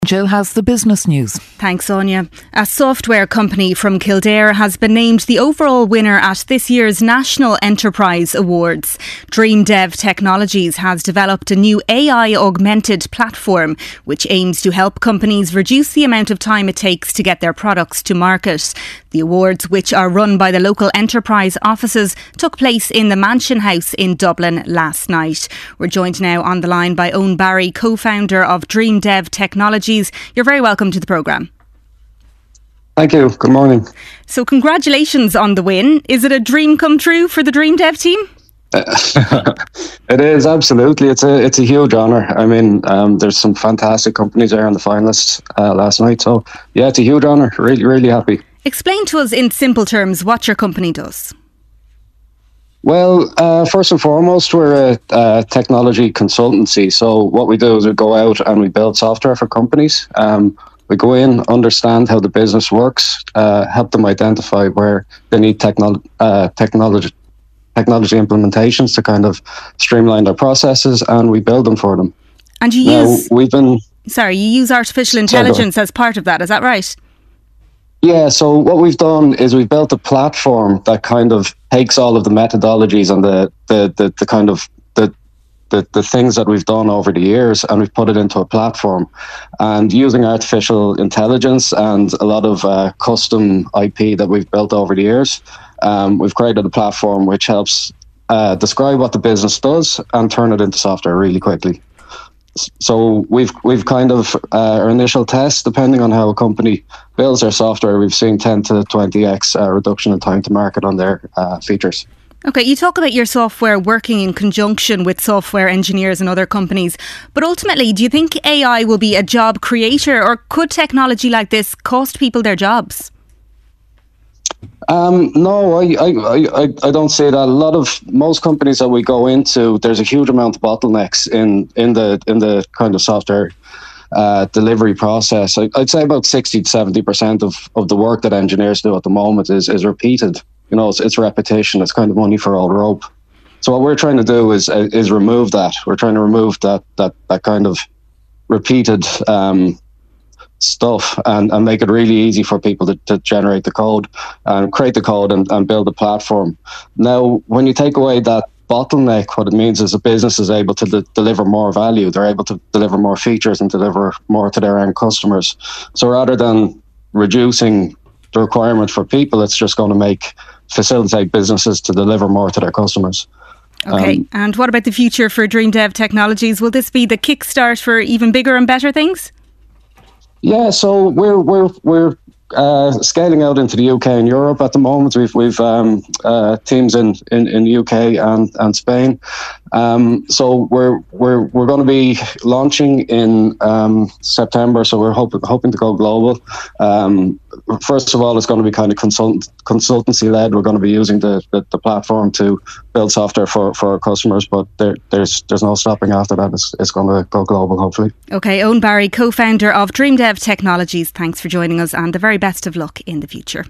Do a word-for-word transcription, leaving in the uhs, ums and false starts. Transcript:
Joe has the business news. Thanks, Sonia. A software company from Kildare has been named the overall winner at this year's National Enterprise Awards. DreamDev Technologies has developed a new A I-augmented platform which aims to help companies reduce the amount of time it takes to get their products to market. The awards, which are run by the local enterprise offices, took place in the Mansion House in Dublin last night. We're joined now on the line by Owen Barry, co-founder of DreamDev Technologies. You're very welcome to the programme. Thank you. Good morning. So congratulations on the win. Is it a dream come true for the DreamDev team? Uh, it is, absolutely. It's a it's a huge honour. I mean, um, there's some fantastic companies there on the finalists uh, last night. So yeah, it's a huge honour. Really, really happy. Explain to us in simple terms what your company does. Well, uh, first and foremost, we're a, a technology consultancy. So what we do is we go out and we build software for companies. Um, we go in, understand how the business works, uh, help them identify where they need technolo- uh, technology technology implementations to kind of streamline their processes, and we build them for them. And you now, use we've been sorry, you use artificial intelligence as part of that. Is that right? Yeah, so what we've done is we've built a platform that kind of takes all of the methodologies and the the, the, the kind of the, the the things that we've done over the years, and we've put it into a platform. And using artificial intelligence and a lot of uh, custom I P that we've built over the years, um, we've created a platform which helps uh, describe what the business does and turn it into software really quickly. So we've we've kind of uh, our initial tests, depending on how a company builds their software, we've seen ten to twenty x uh, reduction in time to market on their uh, features. Okay, you talk about your software working in conjunction with software engineers and other companies, but ultimately, do you think A I will be a job creator, or could technology like this cost people their jobs? Um, no, I, I, I, I don't say that. A lot of most companies that we go into, there's a huge amount of bottlenecks in, in the in the kind of software uh, delivery process. I, I'd say about sixty to seventy percent of, of the work that engineers do at the moment is, is repeated. You know, it's, it's repetition. It's kind of money for old rope. So what we're trying to do is is remove that. We're trying to remove that that that kind of repeated um, stuff and, and make it really easy for people to, to generate the code and create the code and, and build a platform. Now, when you take away that bottleneck, what it means is a business is able to de- deliver more value. They're able to deliver more features and deliver more to their end customers. So rather than reducing the requirement for people, it's just going to make facilitate businesses to deliver more to their customers. Okay, um, and what about the future for DreamDev Technologies? Will this be the kickstart for even bigger and better things? Yeah, so we're we're we're uh, scaling out into the U K and Europe at the moment. We've we've um, uh, teams in, in, in the U K and, and Spain. Um, so we're we're we're going to be launching in um, September. So we're hoping hoping to go global. Um, first of all, it's going to be kind of consult consultancy led. We're going to be using the, the, the platform to build software for, for our customers, but there, there's there's no stopping after that. It's, it's going to go global, hopefully. Okay, Owen Barry, co-founder of DreamDev Technologies. Thanks for joining us, and the very best of luck in the future.